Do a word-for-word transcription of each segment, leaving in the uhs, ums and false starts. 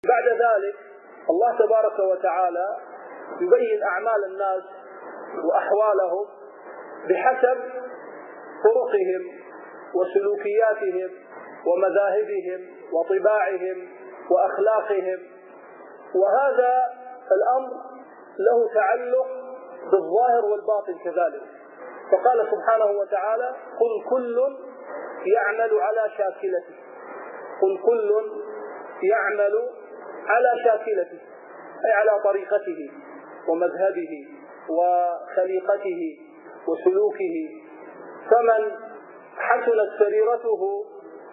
بعد ذلك الله تبارك وتعالى يبين أعمال الناس وأحوالهم بحسب طرقهم وسلوكياتهم ومذاهبهم وطباعهم وأخلاقهم، وهذا الأمر له تعلق بالظاهر والباطن كذلك. فقال سبحانه وتعالى: قل كل يعمل على شاكلته. قل كل يعمل على شاكلته، أي على طريقته ومذهبه وخليقته وسلوكه. فمن حسنت سريرته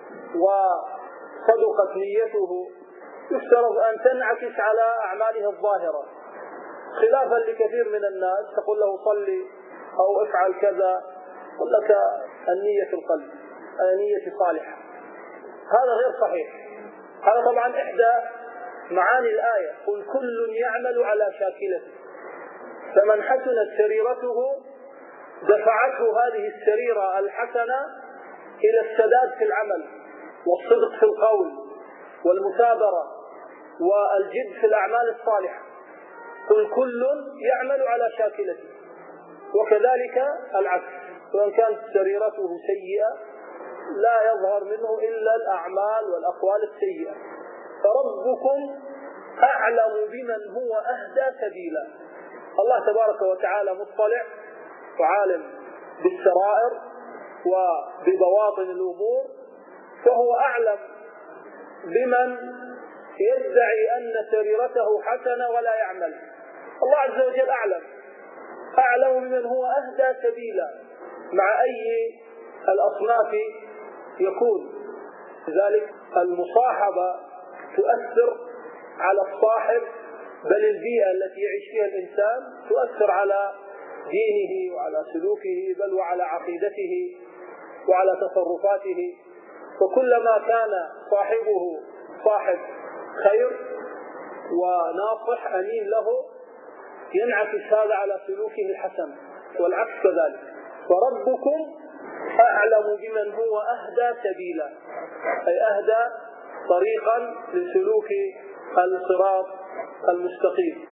وصدقت نيته يفترض أن تنعكس على أعماله الظاهرة، خلافا لكثير من الناس تقول له صلي أو افعل كذا، قل لك النية في القلب، النية صالحة. هذا غير صحيح. هذا طبعا إحدى معاني الآية: قل كل يعمل على شاكلته. فمن حسنت سريرته دفعته هذه السريرة الحسنة إلى السداد في العمل والصدق في القول والمثابرة والجد في الأعمال الصالحة. قل كل يعمل على شاكلته. وكذلك العكس، وإن كانت سريرته سيئة لا يظهر منه إلا الأعمال والأقوال السيئة. فربكم أعلم بمن هو أهدى سبيلا. الله تبارك وتعالى مطلع وعالم بالسرائر وببواطن الأمور، فهو أعلم بمن يدعي أن سريرته حسنة ولا يعمل. الله عز وجل أعلم أعلم بمن هو أهدى سبيلا مع أي الأصناف يكون. لذلك المصاحبة تؤثر على الصاحب، بل البيئة التي يعيش فيها الإنسان تؤثر على دينه وعلى سلوكه، بل وعلى عقيدته وعلى تصرفاته. وكلما كان صاحبه صاحب خير وناصح أمين له ينعكس هذا على سلوكه الحسن، والعكس كذلك. فربكم أعلم بمن هو أهدى سبيلا، أي أهدى طريقا لسلوك الصراط المستقيم.